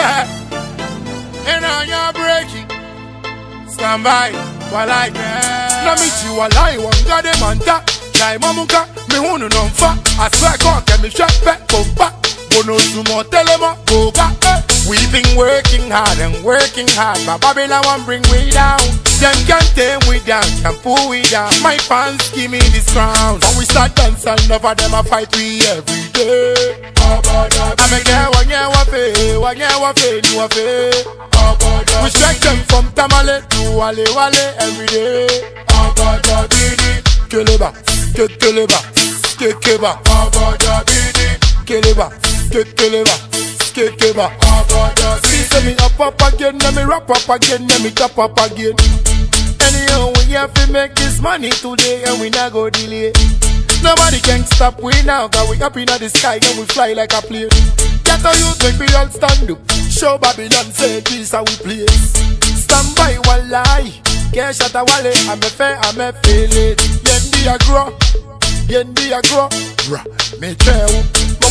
And now you're breaking. Stand by while I can. Na meet you while I want got them on top. Like mamuka, me hunu non fa. I swear God can me shut back, go back. Bono sumo telema, go back. We've been working hard and working hard, but Babylon won't bring we down. Them can't tame we down, can't pull we down. My fans give me this crown. When we start dancing, enough of them a fight we every day. I make it 1 year wafe, 1 year wafe, new wafe. We strike them from Tamale to Wale Wale every day. Keleba, Keleba, Keleba, Keleba, Keleba, Keleba. See me up again, let me rap up again, let me top up again. Anyhow, we have to make this money today and we not go delay. Nobody can stop we now, cause we up in the sky and we fly like a plane. Get how you make me all stand up. Show Babylon say this how we play. Stand by while I can't shut a wallet. I'm a fair, I'm a feel it. Yendi a grow, Yendi a grow. Me tell you,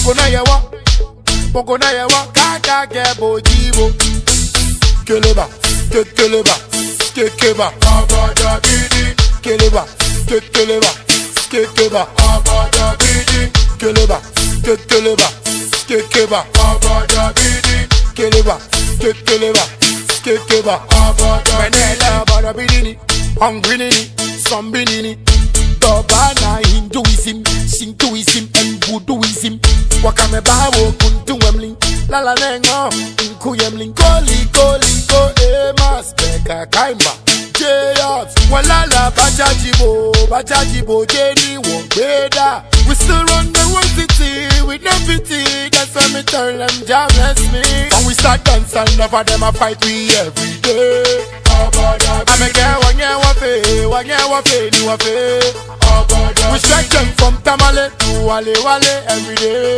Boko na yawa, kaka kebo jibo. Keleba, Keleba, Keleba, Abada bidi. Keleba, Keleba, Keleba, Abada bidi. Keleba, Keleba, Keleba, Abada bidi. Keleba, Keleba, Keleba, Abada. Menela abada bidi. Hungry nini, zombie nini. Dobana Hinduism, Shintoism and Voodooism. Wakame bawo kuntu wemling, la la nengo, inku yemling. Koli koli ko emas beka kaimba. J-Ups, walala bajajibo, Jenny Wobeda. We still run the whole city with no pity. That's why me tell them Jah bless me. When we start dancing, enough of them a fight we every day. I make it 1 year wafe, new wafe. We strike them from Tamale to Wale Wale every day.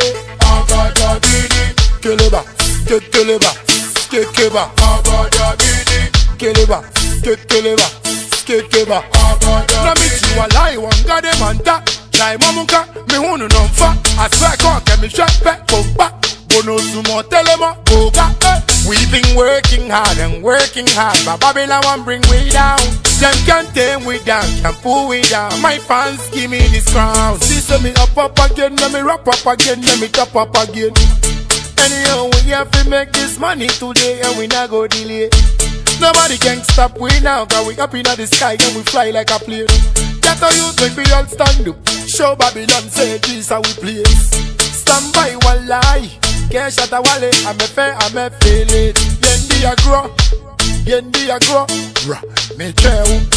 Keleba, Keleba, Keleba, Keleba, Keleba, Keleba. Na meet you while I want got them on top. Like mamuka, me hunu non fa. I swear God can me shut back, go back. Bono sumo telema, go back. We've been working hard and working hard, but Babylon won't bring we down. Them can't tame we down, can't pull we down. My fans give me this crown. See me up again, let me rap up again, let me top up again. Anyhow, we have to make this money today and we not go delay. Nobody can stop we now, cause we up in the sky and we fly like a plane. That's how you make me all stand up. Show Babylon say this how we play. Stand by while I can't shut a wallet. I'm a fair, I'm a feel it. Yendi a grow, Yendi a grow. Me tell you,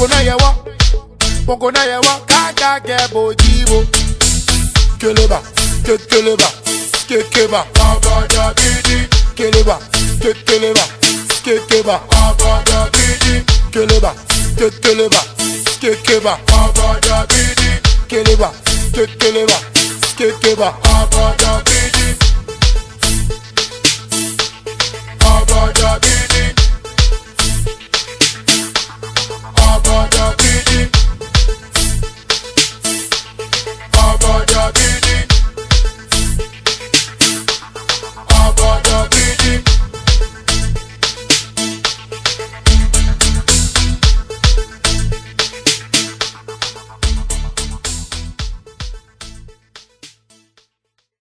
Boko na yawa, kaka kebo jibo. Keleba, Keleba, Keleba, Abada bidi. Keleba, Keleba, Keleba, Abada bidi. Keleba, Keleba, Keleba, Abada bidi. Keleba, Keleba, Keleba, Abada bidi. Abada bidi.